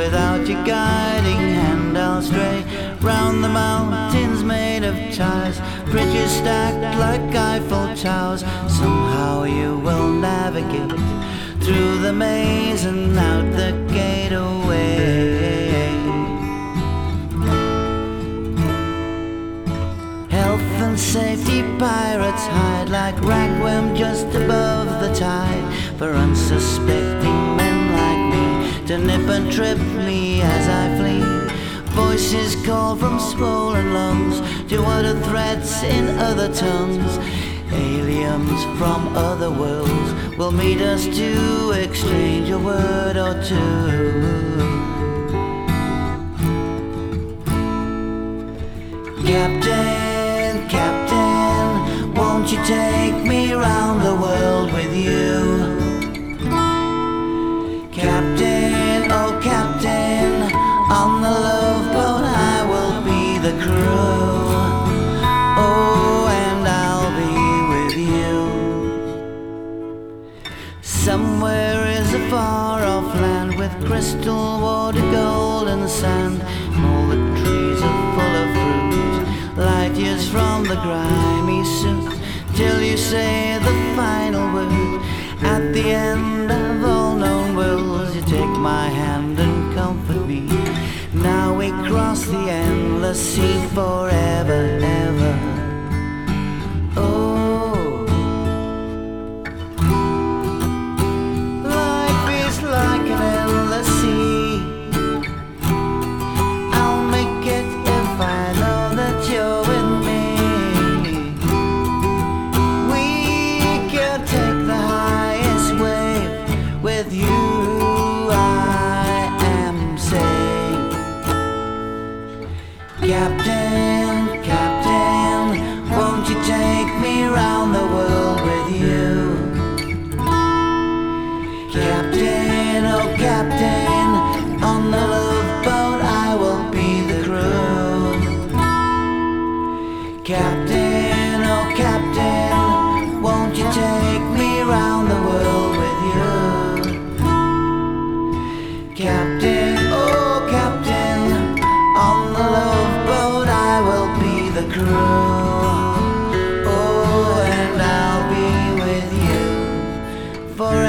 Without your guiding hand I'll stray round the mountains made of tires, bridges stacked like Eiffel towers. Somehow you will navigate through the maze and out the gateway. Health and safety pirates hide like ragworm just above the tide, for unsuspecting men like me to nip and trip me as I flee. Voices call from swollen lungs to utter threats in other tongues. Aliens from other worlds will meet us to exchange a word or two. Captain, Captain, won't you take me round the world with you? Captain, oh Captain, on the love boat I will be the crew. Oh, and I'll be with you. Somewhere is a far-off land with crystal water, golden sand, and all the trees are full of fruit, light years from the grimy suit, till you say the final word. At the end of all known worlds, you take my hand and comfort me. Now we cross the endless sea forever, ever. Oh, life is like an endless sea. I'll make it if I know that you're with me. We can take the highest wave with you. Captain, Captain, won't you take me round the world with you? Captain, oh Captain, on the love boat I will be the crew. Captain, oh Captain, won't you take me round the world with you? Captain, oh Captain, on the love boat I will be the crew. Oh, and I'll be with you forever.